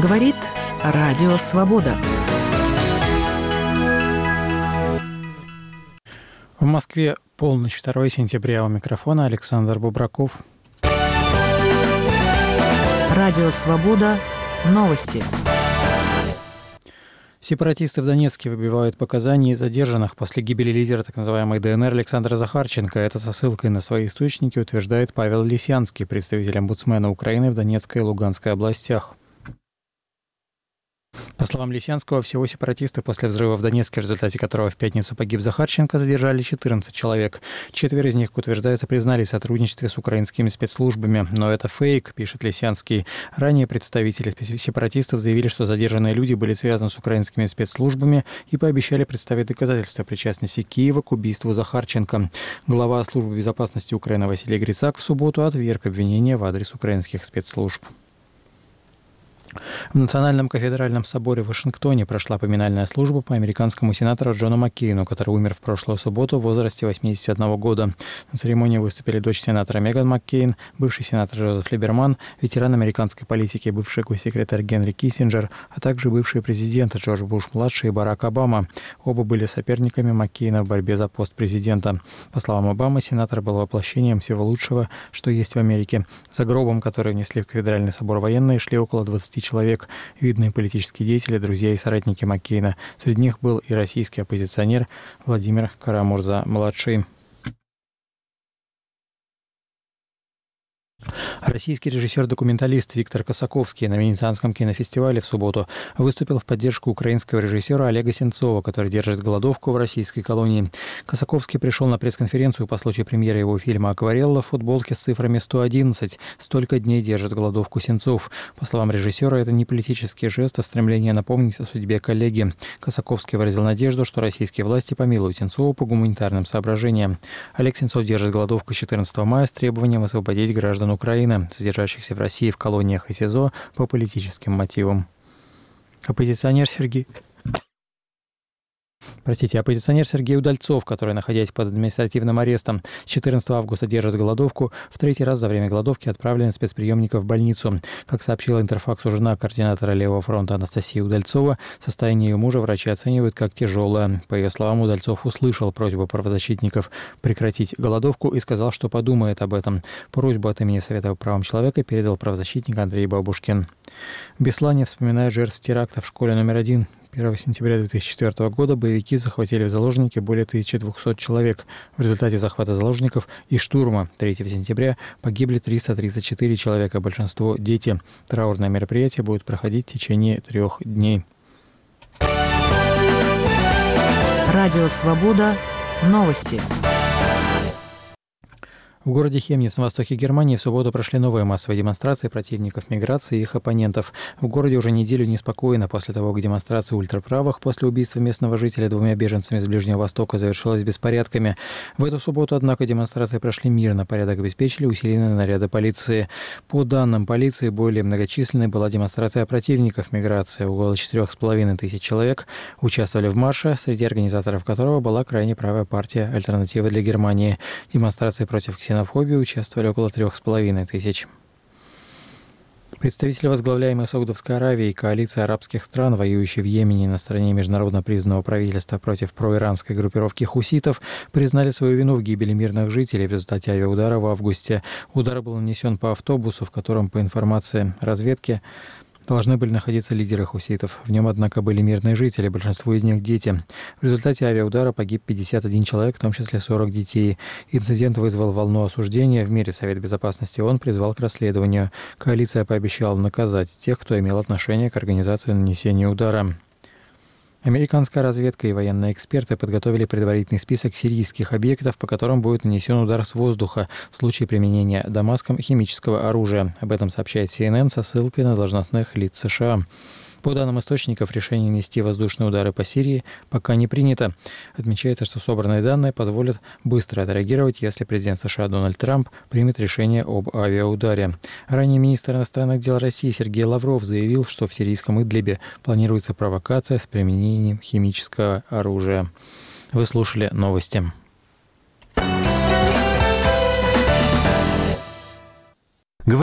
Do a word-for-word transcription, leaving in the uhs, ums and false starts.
Говорит Радио Свобода. В Москве полночь, второго сентября. У микрофона Александр Бубраков. Радио Свобода. Новости. Сепаратисты в Донецке выбивают показания задержанных после гибели лидера так называемой ДНР Александра Захарченко. Это со ссылкой на свои источники утверждает Павел Лисянский, представитель омбудсмена Украины в Донецкой и Луганской областях. По словам Лисянского, всего сепаратисты после взрыва в Донецке, в результате которого в пятницу погиб Захарченко, задержали четырнадцать человек. Четверо из них, как утверждается, признались в сотрудничестве с украинскими спецслужбами. Но это фейк, пишет Лисянский. Ранее представители сепаратистов заявили, что задержанные люди были связаны с украинскими спецслужбами и пообещали представить доказательства причастности Киева к убийству Захарченко. Глава службы безопасности Украины Василий Грицак в субботу отверг обвинения в адрес украинских спецслужб. В Национальном кафедральном соборе в Вашингтоне прошла поминальная служба по американскому сенатору Джону Маккейну, который умер в прошлую субботу в возрасте восьмидесяти одного года. На церемонии выступили дочь сенатора Меган Маккейн, бывший сенатор Джозеф Либерман, ветеран американской политики, бывший госсекретарь Генри Киссинджер, а также бывшие президенты Джордж Буш-младший и Барак Обама. Оба были соперниками Маккейна в борьбе за пост президента. По словам Обамы, сенатор был воплощением всего лучшего, что есть в Америке. За гробом, который внесли в кафедральный собор военные, шли около двадцати человек, видные политические деятели, друзья и соратники Маккейна. Среди них был и российский оппозиционер Владимир Карамурза-младший. Российский режиссер-документалист Виктор Косаковский на Венецианском кинофестивале в субботу выступил в поддержку украинского режиссера Олега Сенцова, который держит голодовку в российской колонии. Косаковский пришел на пресс-конференцию по случаю премьеры его фильма «Акварелла» в футболке с цифрами сто одиннадцать. Столько дней держит голодовку Сенцов. По словам режиссера, это не политический жест, а стремление напомнить о судьбе коллеги. Косаковский выразил надежду, что российские власти помилуют Сенцова по гуманитарным соображениям. Олег Сенцов держит голодовку четырнадцатого мая с требованием освободить граждан Украины, содержащихся в России в колониях и СИЗО по политическим мотивам. Оппозиционер Сергей... Простите, оппозиционер Сергей Удальцов, который, находясь под административным арестом, с четырнадцатого августа держит голодовку, в третий раз за время голодовки отправлен в спецприемника в больницу. Как сообщила Интерфаксу жена координатора Левого фронта Анастасия Удальцова, состояние ее мужа врачи оценивают как тяжелое. По ее словам, Удальцов услышал просьбу правозащитников прекратить голодовку и сказал, что подумает об этом. Просьбу от имени Совета по правам человека передал правозащитник Андрей Бабушкин. В Беслане вспоминают жертв теракта в школе номер один. первого сентября две тысячи четвёртого года боевики захватили в заложники более тысячи двухсот человек. В результате захвата заложников и штурма третьего сентября погибли триста тридцать четыре человека, большинство – дети. Траурное мероприятие будет проходить в течение трех дней. Радио Свобода. Новости. В городе Хемниц на востоке Германии в субботу прошли новые массовые демонстрации противников миграции и их оппонентов. В городе уже неделю неспокойно после того, как демонстрация ультраправых после убийства местного жителя двумя беженцами с Ближнего Востока завершилась беспорядками. В эту субботу, однако, демонстрации прошли мирно, порядок обеспечили усиленные наряды полиции. По данным полиции, более многочисленной была демонстрация противников миграции. Около четырех с половиной тысяч человек участвовали в марше, среди организаторов которого была крайне правая партия «Альтернатива для Германии». Демонстрации против ксенофобии ксенофобии участвовали около трех с половиной тысяч. Представители возглавляемой Саудовской Аравией и коалиции арабских стран, воюющие в Йемене на стороне международно признанного правительства против проиранской группировки хуситов, признали свою вину в гибели мирных жителей в результате авиаудара в августе. Удар был нанесен по автобусу, в котором, по информации разведки, должны были находиться лидеры хуситов. В нем, однако, были мирные жители, большинство из них дети. В результате авиаудара погиб пятьдесят один человек, в том числе сорок детей. Инцидент вызвал волну осуждения. В мире Совет Безопасности ООН призвал к расследованию. Коалиция пообещала наказать тех, кто имел отношение к организации нанесения удара. Американская разведка и военные эксперты подготовили предварительный список сирийских объектов, по которым будет нанесен удар с воздуха в случае применения Дамаском химического оружия. Об этом сообщает Си Эн Эн со ссылкой на должностных лиц США. По данным источников, решение нанести воздушные удары по Сирии пока не принято. Отмечается, что собранные данные позволят быстро отреагировать, если президент США Дональд Трамп примет решение об авиаударе. Ранее министр иностранных дел России Сергей Лавров заявил, что в сирийском Идлибе планируется провокация с применением химического оружия. Вы слушали новости.